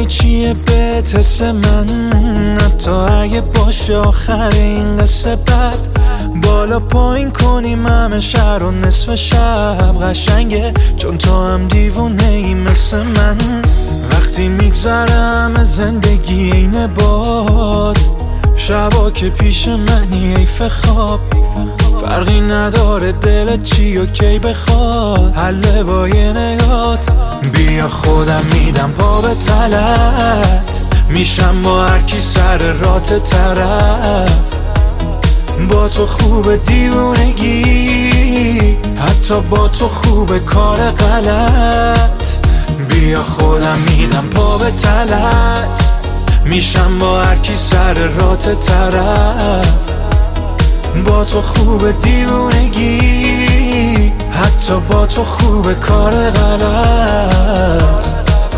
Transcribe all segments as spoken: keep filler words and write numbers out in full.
چیه به حس من، حتی اگه باشه آخر این قصه بد. بالا پایین کنیم همه شهر و نصف شب قشنگه، چون تو هم دیوونه ای مثل من. وقتی میگذرم زندگی اینه باد، شبا که پیش منی حیف خواب. فرقی نداره دلت چی و کی بخواد، حله با یه نگات. بیا خودم میدم پا به تلت، میشم با هر کی سر رات طرف. با تو خوب دیوونگی، حتی با تو خوب کار غلط. بیا خودم میدم پا به تلت، میشم با هر کی سر رات طرف. با تو خوب دیوونگی، حتی با تو خوب کار غلط.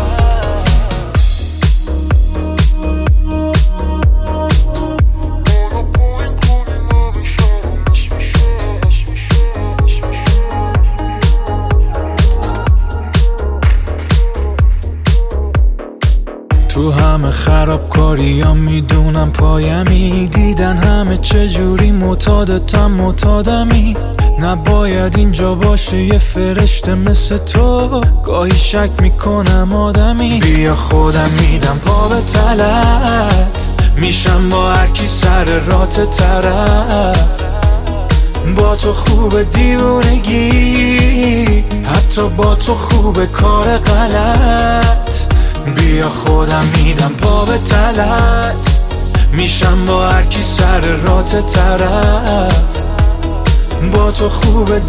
تو همه خرابکاری ها میدونم پایمی، دیدن همه چجوری معتادتم معتادمی. نباید اینجا باشه یه فرشته مثل تو، گاهی شک میکنم آدمی. بیا خودم میدم پا به تلت، میشم با هر کی سر رات طرف. با تو خوب دیوونگی، حتی با تو خوب کار غلط. بیا خودم میدم پا به تلت، میشم با هر کی سر رات طرف. با تو خوب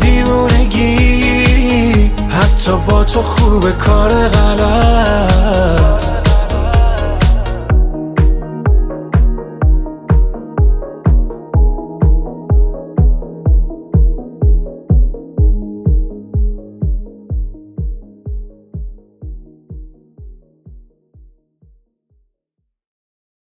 دیوونگی، حتی با تو خوب کار غلط.